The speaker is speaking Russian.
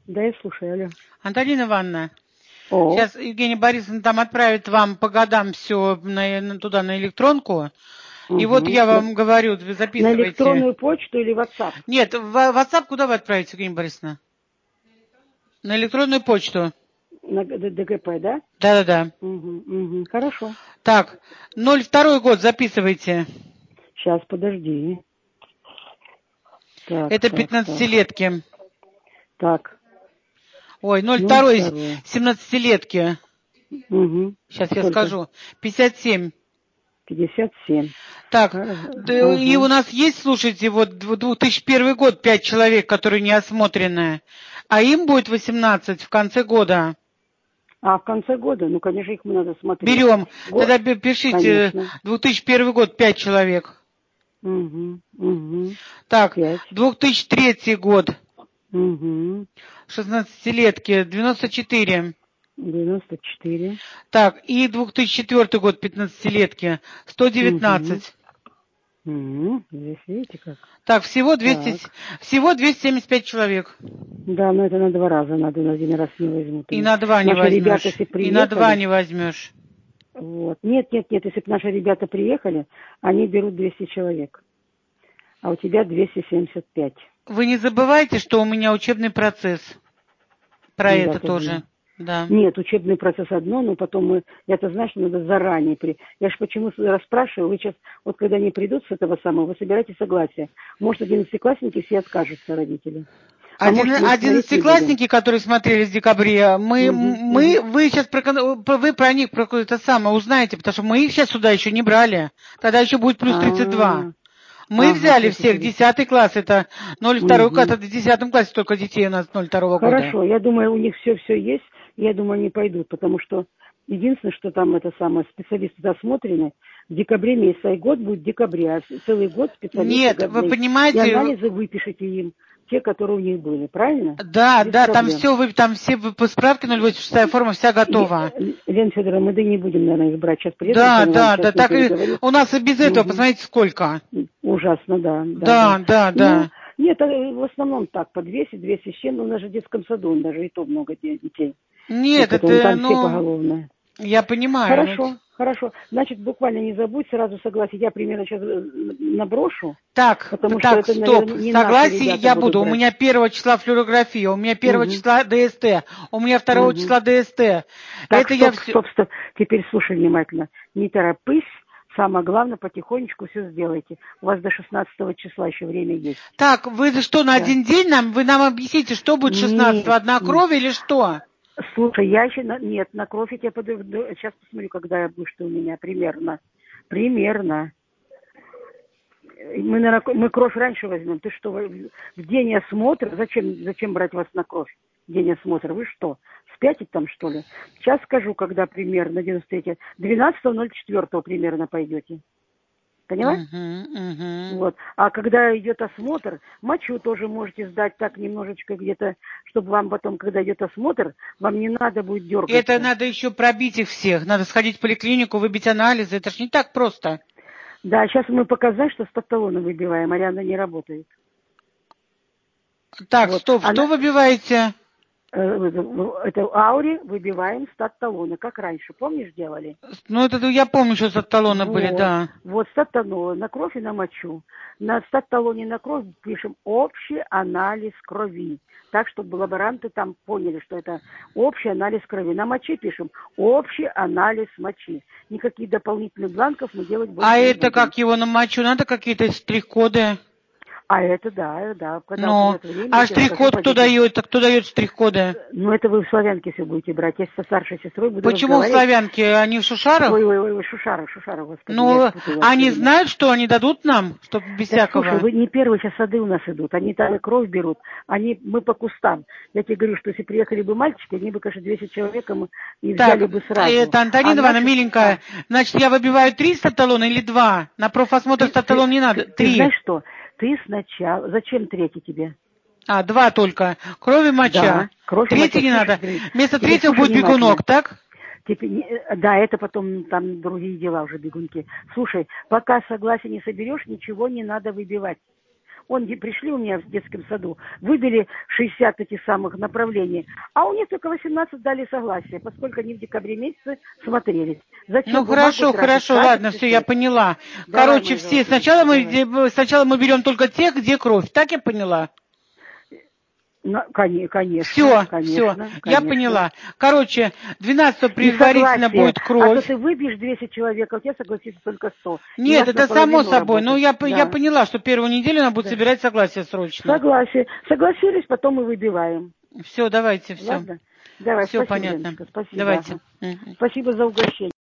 Да, я слушаю, алло. Антонина Ивановна, О, сейчас Евгения Борисовна там отправит вам по годам все туда на электронку. И вот угу. я вам говорю, вы На записывайте. электронную почту или WhatsApp? Нет, в WhatsApp куда вы отправите, Евгения Борисовна? На электронную почту. На ДГП, да? Да-да-да. Угу. Хорошо. Так, 02 год записывайте. Сейчас, подожди. Так. Это 15-летки. Так, Ой, 02 02. 17-летки. Угу. Сейчас я Сколько? скажу. 57. 57. Так, и у Ага. нас есть, слушайте, вот 2001 год 5 человек, которые не осмотренные, а им будет 18 в конце года. А в конце года? Ну, конечно, их надо смотреть. Берем. Год? Тогда пишите Конечно. 2001 год 5 человек. Угу. Так, 5. 2003 год Угу. 16-летки 94. 94. Так, и 2004 год 15-летки 119. Здесь видите как? Так, всего Так. 275 человек. Да, но это на 2 раза надо, на 1 раз не возьмут И они. на 2 не Наши ребята, возьмешь. если И на 2 приехали, не возьмешь. вот. Нет, если бы наши ребята приехали, они берут 200 человек. А у тебя 275. Вы не забывайте, что у меня учебный процесс. Про Ну, это я-то тоже. знаю. Да. Нет, учебный процесс одно, но потом я-то знаю, что надо заранее. Я же почему расспрашиваю, вы сейчас, вот когда они придут с этого самого, вы собираете согласие. Может, 11-классники все откажутся, родители. А может, мы смотреть не будем. Одиннадцатиклассники, которые смотрели в декабре, вы сейчас вы про них про какое-то самое узнаете, потому что мы их сейчас сюда еще не брали. Тогда еще будет плюс 32. Мы Ага, взяли плюс всех, 10 класс, это 02 класс, это в 10 классе только детей у нас 02 года. Хорошо, я думаю, у них все есть, я думаю, они пойдут, потому что единственное, что там это самое, специалисты осмотрены, в декабре месяце, и год будет в декабре, а целый год специалисты Нет, вы годны. И понимаете, анализы выпишите им, те, которые у них были, правильно? да, Без да, проблем. там все по справке 086 форма вся готова. Лена Федоровна, мы да не будем, наверное, их брать. Сейчас приедет Да, Руслан Иванович, да, сейчас да, с ним так и переговорю. у нас и без этого, посмотрите, сколько. Ужасно, да. Да, да, Ну, да. нет, в основном так, по 200 с чем, но у нас же в детском саду, даже и то много детей. Нет, Вот это, он это, там все ну, поголовно. я понимаю. Хорошо. Значит, буквально не забудь, сразу согласие. Я примерно сейчас наброшу, Так, потому что это, стоп. наверное, не наши Согласие ребята я будут буду. У брать. меня 1 числа флюорография, у меня 1 числа ДСТ, у меня 2 числа ДСТ. Так, Это я все... стоп. Теперь слушай внимательно. Не торопись. Самое главное, потихонечку все сделайте. У вас до 16 числа еще время есть. Так, вы что, на Да. один день вы нам объясните, что будет 16-го? Нет. Одна кровь или что? Слушай, я еще... Нет, на кровь я тебя сейчас посмотрю, когда я буду, что у меня примерно. Мы кровь раньше возьмем. Ты что, в день осмотра? Зачем брать вас на кровь? День осмотра. Вы что, спятить там, что ли? Сейчас скажу, когда примерно, 93 12.04 примерно пойдете. Поняла? Вот. А когда идет осмотр, мочу тоже можете сдать так немножечко где-то, чтобы вам потом, когда идет осмотр, вам не надо будет дергаться. Это надо еще пробить их всех. Надо сходить в поликлинику, выбить анализы. Это ж не так просто. Да, сейчас мы показать, что стат-талоны выбиваем, Ариана не работает. Так, вот. Стоп, что выбиваете? Это ауре выбиваем стат-талоны, как раньше, помнишь, делали? Ну, это я помню, что стат-талоны были, да. Вот стат-талоны на кровь и на мочу. На стат-талоне на кровь пишем общий анализ крови. Так, чтобы лаборанты там поняли, что это общий анализ крови. На моче пишем общий анализ мочи. Никаких дополнительных бланков мы делать больше не будем. А это как его на мочу? Надо какие-то штрих-коды? А это да. Когда ну, время, а штрих-код кто дает? Кто дает штрих-коды? Ну, это вы в Славянке все будете брать. Я со старшей сестрой буду Почему в Славянке? Они в Шушарах? Ой, Шушара, господи. Ну, они знают, что они дадут нам, чтобы без всякого? Слушай, вы не первые сейчас сады у нас идут. Они там и кровь берут. Мы по кустам. Я тебе говорю, что если приехали бы мальчики, они бы, конечно, 200 человек и взяли бы сразу. Это Антонина Ивановна, миленькая. Значит, я выбиваю 3 стат-талона или 2? На профосмотр стат-талон не надо. 3. Ты знаешь что? Ты сначала... Зачем 3 тебе? 2 только. Кровь и моча. Да, кровь и моча. 3 не надо. Вместо 3 будет бегунок, так? Да, это потом там другие дела уже, бегунки. Слушай, пока согласие не соберешь, ничего не надо выбивать. Пришли у меня в детском саду, выбили 60 этих самых направлений, а у них только 18 дали согласие, поскольку они в декабре месяце смотрелись. Зачем ну хорошо, хорошо, ладно, все, я поняла. Давай, Короче, все, сначала мы берем только тех, где кровь, так я поняла? Конечно. Все, я поняла. Короче, 12-го предварительно будет кровь. А то ты выбьешь 200 человек, а у тебя согласится только 100. Нет, это само собой. Ну, я поняла, что первую неделю она будет собирать согласие срочно. Согласие. Согласились, потом мы выбиваем. Все, давайте, все. Ладно? Давай, все спасибо, понятно. Леночка, спасибо. Давайте. Спасибо за угощение.